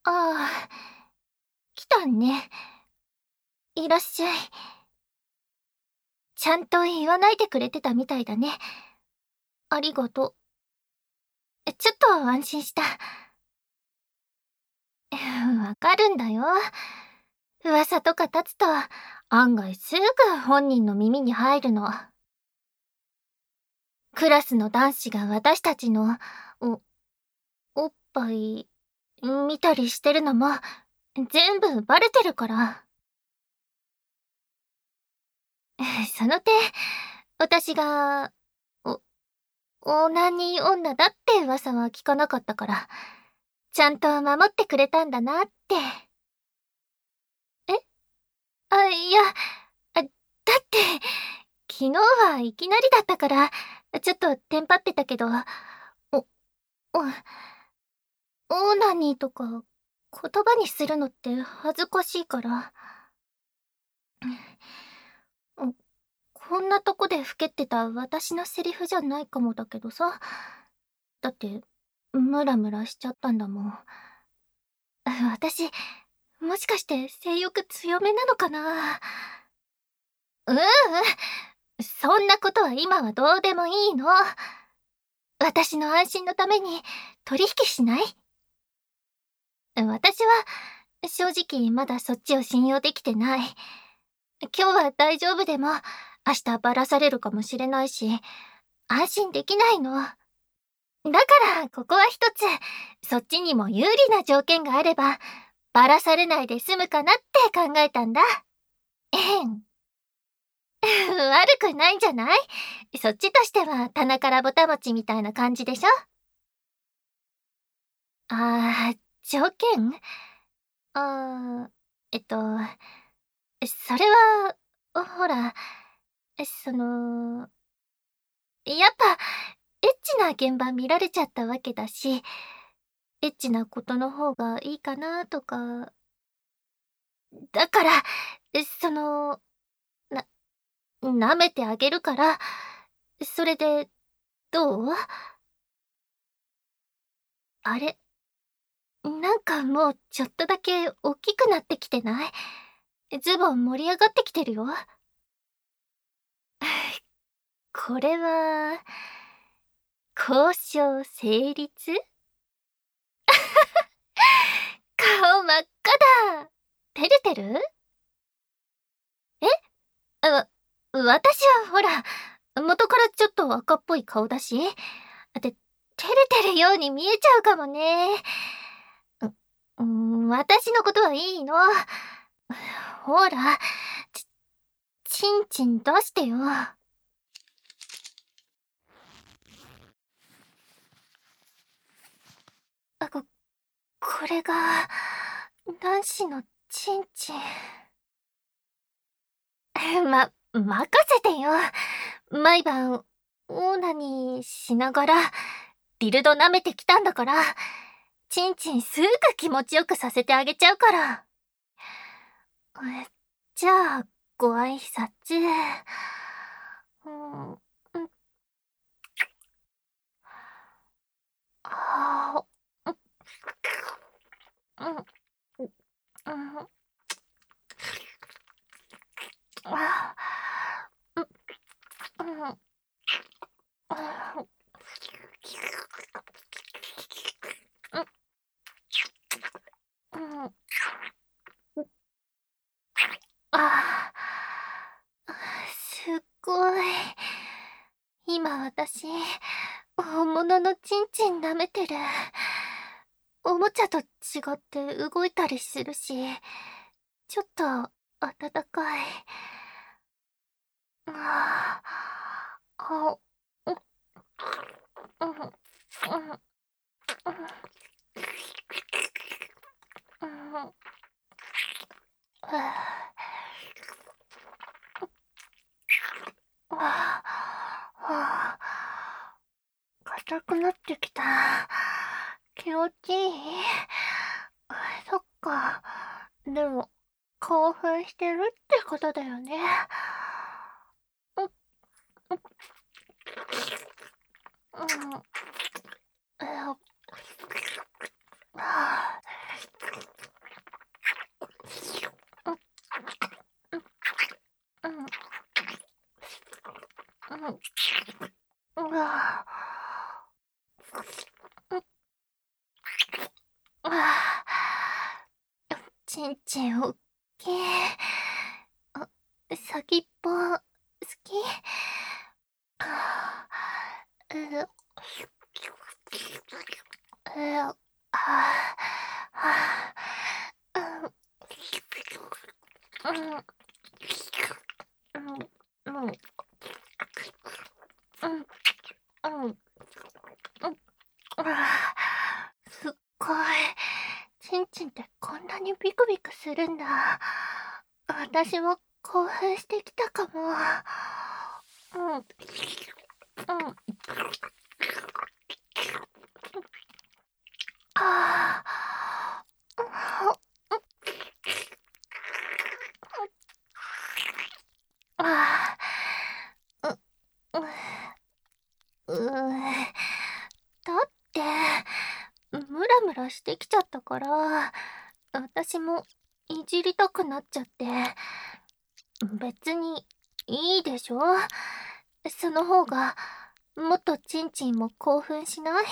ああ、来たね。いらっしゃい。ちゃんと言わないでくれてたみたいだね。ありがとう。ちょっと安心した。わかるんだよ。噂とか立つと、案外すぐ本人の耳に入るの。クラスの男子が私たちの、おっぱい、見たりしてるのも、全部バレてるから。その点、私が、オナニー女だって噂は聞かなかったから、ちゃんと守ってくれたんだなって。えいや、だって、昨日はいきなりだったから、ちょっとテンパってたけど、お、お、オナニーとか言葉にするのって恥ずかしいから。こんなとこでふけってた私のセリフじゃないかもだけどさ。だって、ムラムラしちゃったんだもん。私、もしかして性欲強めなのかな？そんなことは今はどうでもいいの。私の安心のために取引しない？私は、正直まだそっちを信用できてない。今日は大丈夫でも、明日バラされるかもしれないし、安心できないの。だから、ここは一つ、そっちにも有利な条件があれば、バラされないで済むかなって考えたんだ。悪くないんじゃない？そっちとしては棚からぼたもちみたいな感じでしょ？条件？あー、それは、ほら、その、やっぱ、エッチな現場見られちゃったわけだし、エッチなことの方がいいかなとか。だから、その、な、舐めてあげるから、それで、どう？あれ、なんかもうちょっとだけ大きくなってきてない？ズボン盛り上がってきてるよ。これは、交渉成立？顔真っ赤だ。照れてる？え私はほら、元からちょっと赤っぽい顔だし、照れてるように見えちゃうかもね。私のことはいいの。ほら、ちんちん出してよ。これが、男子のちんちん。任せてよ。毎晩、オーナにしながら、ディルド舐めてきたんだから、ちんちんすぐ気持ちよくさせてあげちゃうから。じゃあ、ご挨拶。うん、あー、うん、うん、うん、あー、うん、うん、うん、あー、すっごい。今私、本物のチンチン舐めてる。おもちゃと違って動いたりするし、ちょっと温かい。ああ、うん、うん、うん、うん、うん、硬くなってきた。気持ちいい？そっか。でも、興奮してるってことだよね。うん、うん、うん、 ああ、ちんちんおっきい。先っぽ、好き。ああ、ああ、うん、うん、うん、うん、うん、うん、すっごい。ちんちんってこんなにビクビクするんだ。私も興奮してきたかも。うん、うん、ああ、う、だって、ムラムラしてきちゃったから、私もいじりたくなっちゃって。別にいいでしょ？その方がもっとちんちんも興奮しない？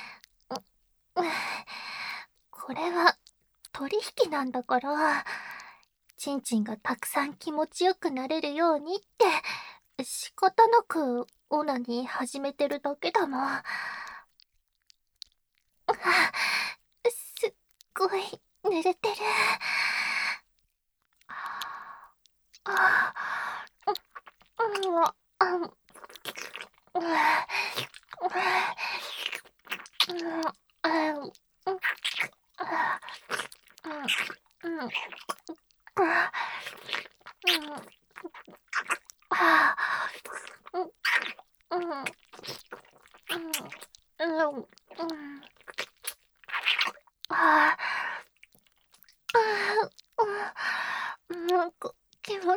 これは取引なんだから、ちんちんがたくさん気持ちよくなれるようにって仕方なくオナニー始めてるだけだもん。すっごい濡れてる。あなんか気持ちいい。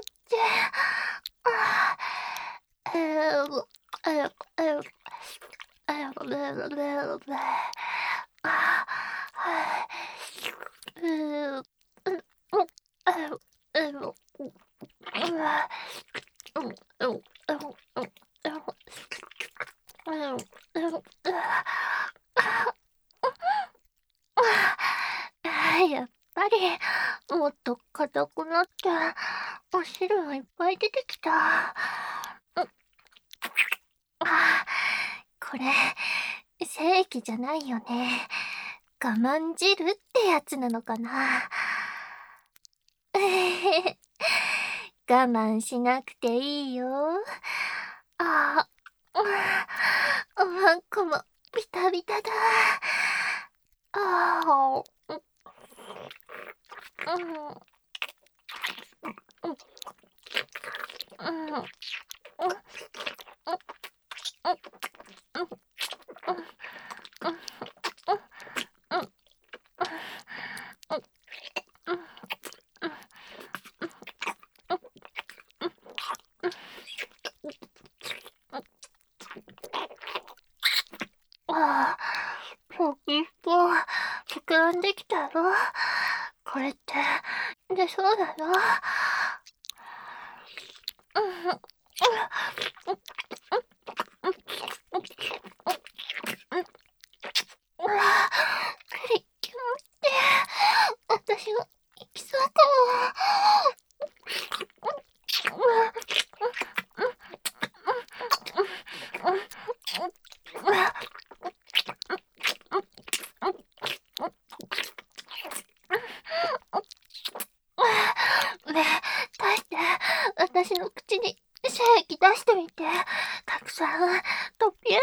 やっぱりもっと硬くなってお汁がいっぱい出てきた。これ精液じゃないよね。我慢汁ってやつなのかな。我慢しなくていいよ。あおまんこもビタビタだ。ああ、うん、うん、うん、ああ、先っぽ膨らんできたろ。これって出そうだろ。プリキュンって私が行きそうかも。ねえ、出して。私の口に精液出してみて。たくさん、とぴゅって。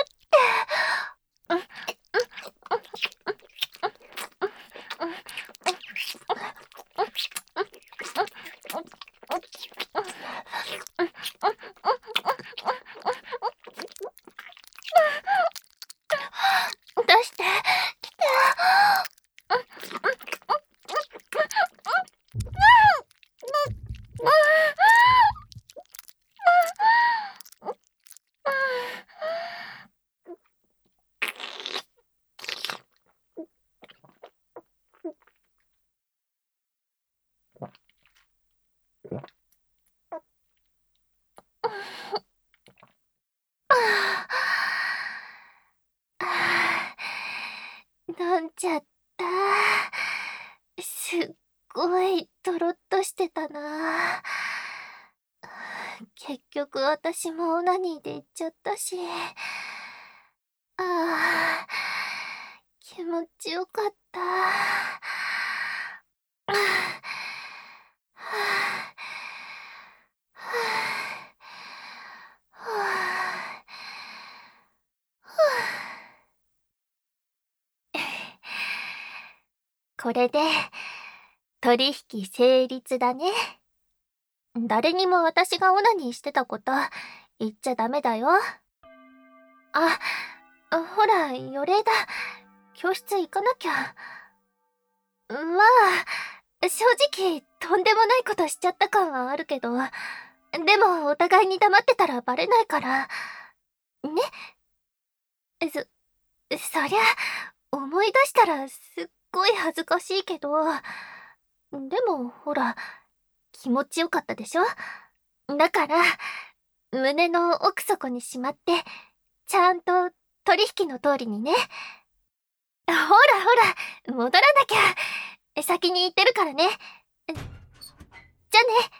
出して、来て。 ちゃった。すっごいドロッとしてたな。結局私もオナニーで行っちゃったし。ああ、気持ちよかった。これで取引成立だね。誰にも私がオナニーしてたこと言っちゃダメだよ。あ、ほら、予例だ。教室行かなきゃ。まあ、正直、とんでもないことしちゃった感はあるけど、でもお互いに黙ってたらバレないから、ね。そりゃ、思い出したらすっごい恥ずかしいけど、でもほら、気持ちよかったでしょ？だから、胸の奥底にしまって、ちゃんと取引の通りにね。ほらほら、戻らなきゃ。先に行ってるからね。じゃあね。